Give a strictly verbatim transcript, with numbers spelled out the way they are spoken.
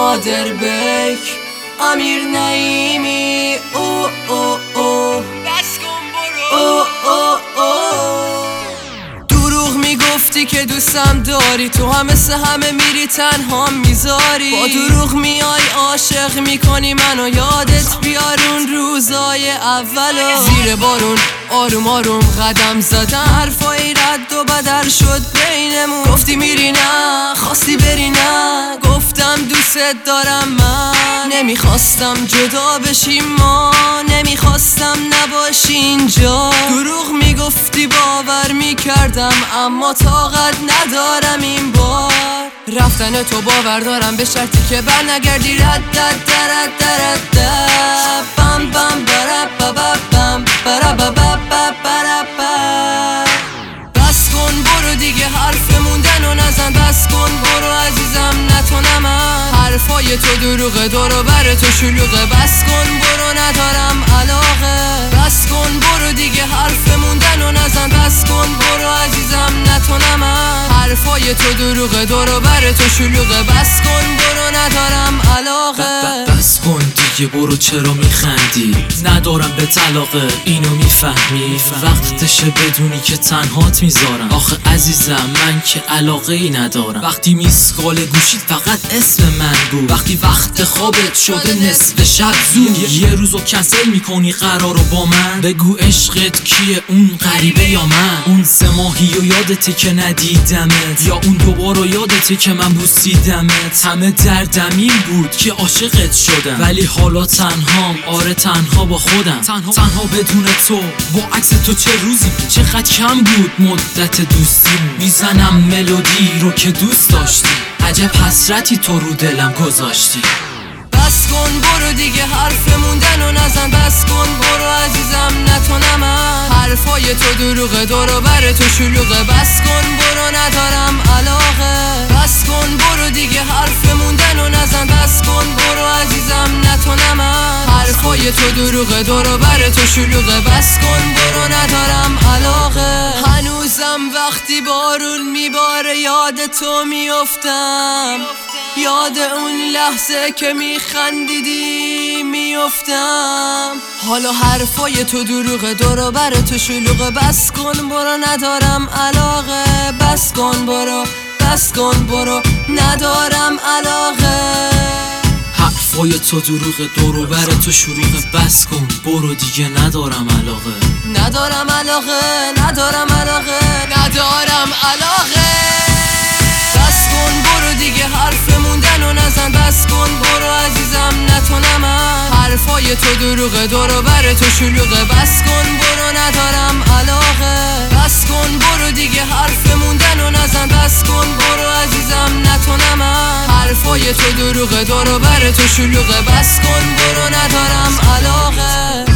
نادر بیک امیر نعیمی او او او بس کن برو او او او دروغ میگفتی که دوستم داری، تو هم مثل همه میری تنها میذاری، با دروغ میای عاشق میکنی منو، یادت بیار اون روزای اولو، زیر بارون آروم آروم قدم زدن، حرفایی رد و بدل شد بینمون، گفتی میری نه خواستی بری نه، گفتم دوست دارم من، نمیخواستم جدا بشیم ما، نمیخواستم نباشی اینجا، دروغ میگفتی باور میکردم اما طاقت ندارم این بار، رفتن تو باور دارم به شرطی که بر نگردی، رد دد درد درد درد بم بم برب بب بم برب بب برب بس کن برو دیگه حرف موندن و نزن، بس کن برو عزیزم نه تو نه من، حرفای تو دروغه دور و بر تو شلوغه، بس کن برو ندارم علاقه، بس کن برو دیگه حرف موندن و نزن، بس کن برو عزیزم نه تو نه من، حرفای تو دروغه دور و بر تو شلوغه، بس کن برو ندارم علاقه، بس کن دیگه برو چرا میخندی، ندارم به طلاقه اینو میفهمی، وقتشه بدونی که تنهات میذارم، آخه عزیزم من که علاقه ای ندارم، وقتی میسکال گوشید فقط اسم من بود، وقتی وقت خوابت شده نصف شب زود، یه روزو کنسل میکنی قرارو با من، بگو عشقت کیه اون غریبه یا من، اون سه ماهی و یادته که ندیدمت، یا اون دوبارو یادته که من بوسیدمت، همه دردم این بود که عاشقت شدم، ولی حالا تنهام، آره تنها با خودم، تنها, تنها بدون تو، با عکس تو چه روزی بود، چقدر کم بود مدت دوستی، میزنم ملودی رو که دوست داشتی، عجب حسرتی تو رو دلم گذاشتی، بس کن برو دیگه حرف موندن و نزن، بس کن برو عزیزم نه تو نه من، حرفای تو دروغه دور و بر تو شلوغه، بس کن برو ندارم علاقه، بس کن برو دیگه حرف موندن و نزن، بس کن برو عزیزم نه تو نه من، حرفای تو دروغه دور و بر تو شلوغه، بس کن برو ندارم علاقه، هنوزم وقتی بارون میباره یاد تو میافتم، یاد اون لحظه که میخندیدی میافتم، حالا حرفای تو دروغه دور و بر تو شلوغه، بس کن برو ندارم علاقه، بس کن برو بس کن برو ندارم علاقه، حرفای تو دروغه دور و بر تو شلوغه، بس کن برو دیگه ندارم علاقه، ندارم علاقه ندارم علاقه ندارم علاقه، بس کن برو دیگه حرف موندن و نزن، بس کن برو عزیزم نه تو نه من، حرفای تو دروغه دور و بر تو شلوغه، بس کن برو ندارم علاقه، بس کن برو دیگه حرف موندن و نزن، بس کن برو عزیزم نه تو نه من، حرفای تو دروغه دور و بر تو شلوغه، بس کن برو ندارم علاقه.